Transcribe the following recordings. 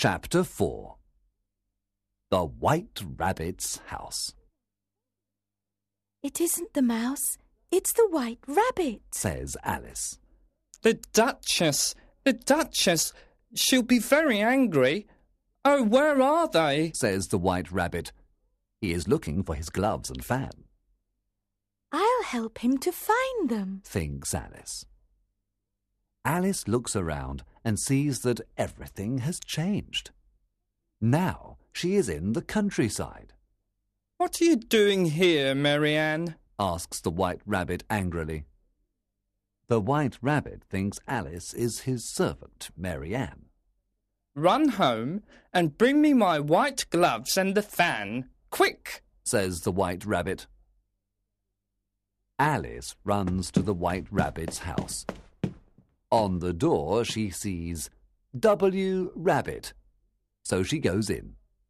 Chapter 4. The White Rabbit's House. "It isn't the mouse, it's the White Rabbit," says Alice. The Duchess, she'll be very angry. Oh, where are they? Says the White Rabbit. He is looking for his gloves and fan. "I'll help him to find them," thinks Alice. Alice looks around and sees that everything has changed. Now she is in the countryside. What are you doing here, Mary Ann? Asks the White Rabbit angrily. The White Rabbit thinks Alice is his servant, Mary Ann. Run home and bring me my white gloves and the fan. Quick! Says the White Rabbit. Alice runs to the White Rabbit's house. On the door she sees W. Rabbit, so she goes in.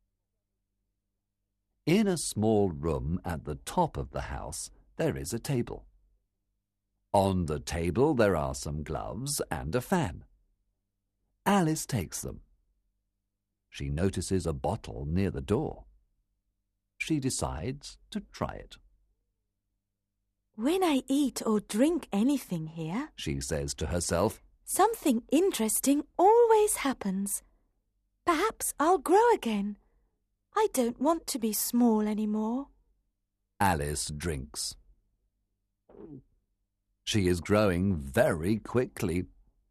In a small room at the top of the house there is a table. On the table there are some gloves and a fan. Alice takes them. She notices a bottle near the door. She decides to try it. "When I eat or drink anything here," she says to herself, "something interesting always happens. Perhaps I'll grow again. I don't want to be small anymore." Alice drinks. She is growing very quickly.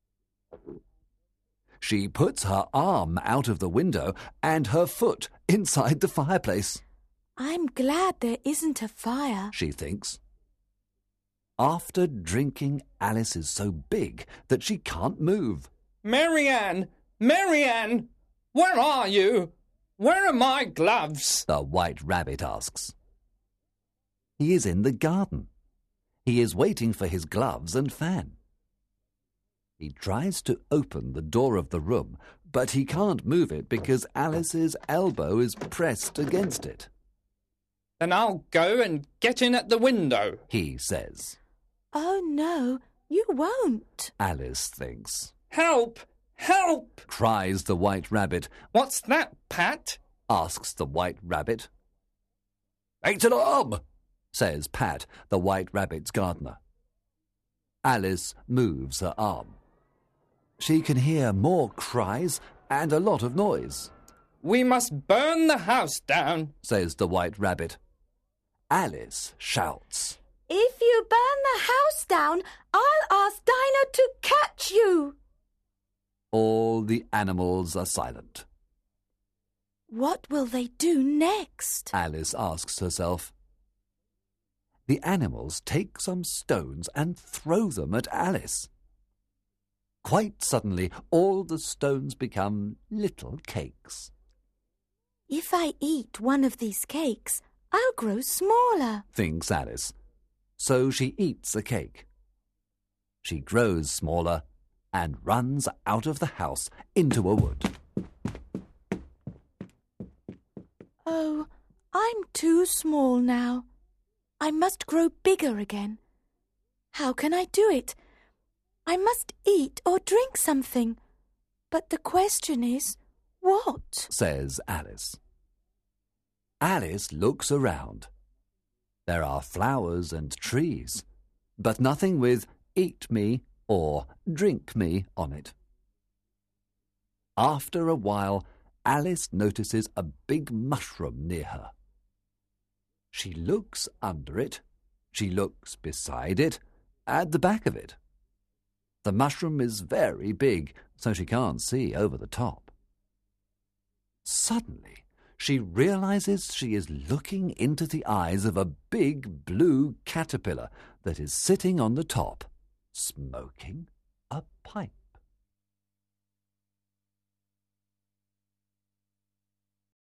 She puts her arm out of the window and her foot inside the fireplace. "I'm glad there isn't a fire," she thinks. After drinking, Alice is so big that she can't move. Mary Ann! Where are you? Where are my gloves? The White Rabbit asks. He is in the garden. He is waiting for his gloves and fan. He tries to open the door of the room, but he can't move it because Alice's elbow is pressed against it. Then I'll go and get in at the window, he says. "Oh no, you won't," Alice thinks. Help! Help! Cries the White Rabbit. What's that, Pat? Asks the White Rabbit. It's an arm, says Pat, the White Rabbit's gardener. Alice moves her arm. She can hear more cries and a lot of noise. We must burn the house down, says the White Rabbit. Alice shouts. "If you burn the house down, I'll ask Dinah to catch you." All the animals are silent. What will they do next? Alice asks herself. The animals take some stones and throw them at Alice. Quite suddenly, all the stones become little cakes. "If I eat one of these cakes, I'll grow smaller," thinks Alice. So she eats a cake. She grows smaller and runs out of the house into a wood. "Oh, I'm too small now. I must grow bigger again. How can I do it? I must eat or drink something. But the question is, what?" says Alice. Alice looks around. There are flowers and trees, but nothing with "eat me" or "drink me" on it. After a while, Alice notices a big mushroom near her. She looks under it, she looks beside it, at the back of it. The mushroom is very big, so she can't see over the top. Suddenly, she realizes she is looking into the eyes of a big blue caterpillar that is sitting on the top, smoking a pipe.